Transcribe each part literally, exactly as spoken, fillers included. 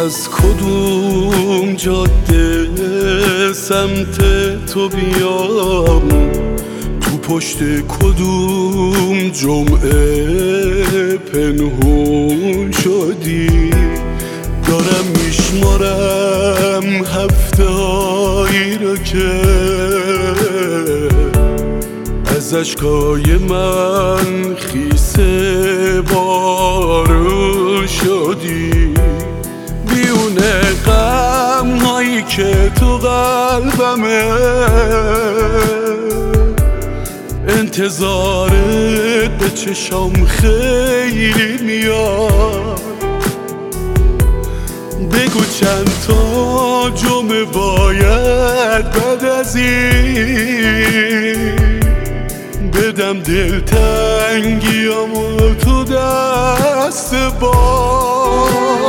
از کدوم جاده سمت تو بیام، تو پشت کدوم جمعه پنهون شدی. دارم میشمارم هفته هایی رو که از اشکای من خیسه بارون شدی. بیونه غم هایی که تو قلبمه، انتظارت به چشام خیلی میاد. بگو چند تا جمعه باید بعد از این بدم دلتنگیامو تو دست با.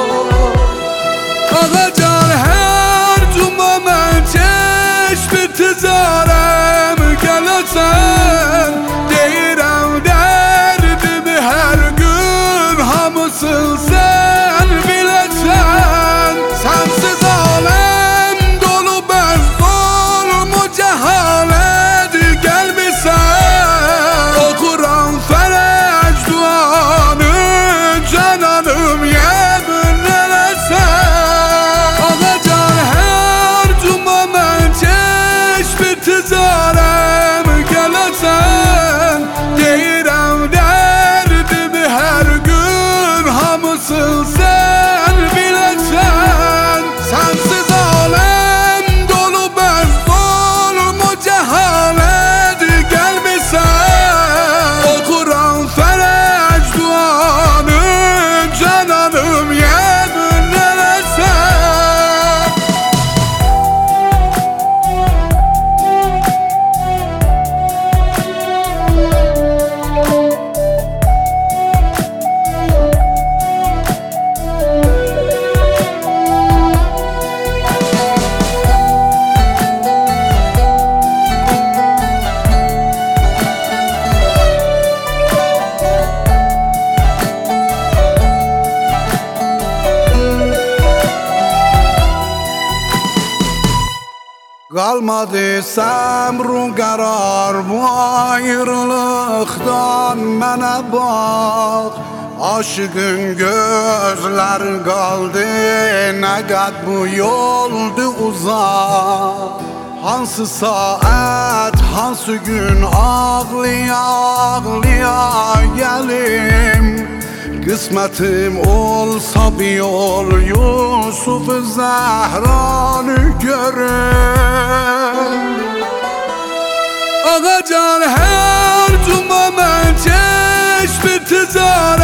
آقا جان هر جمعه من چشم تزارم گلاتن دیرم درد به هر gün hamısın sen bilesin. Sensiz alem dolu ben zulm u cehalet gelmişsen. Okuram felek duanı cananım yemin elesen. Ağa can her cuma ben çeşmi tizarem gelesen. Deyirem derdimi her gün hamısın sen bilesin. Sensiz alem dolu ben zulm u cehalet gelmişsen. Okuram felek duanı cananım yemin elesen. Kalmadı sabrım karar bu ayrılıktan bana bak. Aşığın gözler kaldı ne kadar bu yoldu uzak. Hansı saat hansı gün ağlıya ağlıya gelim. Kısmetim olsa bir yol Yusuf-u Zehra'nı görüm. Ağa can her cuma ben çeşmi tizar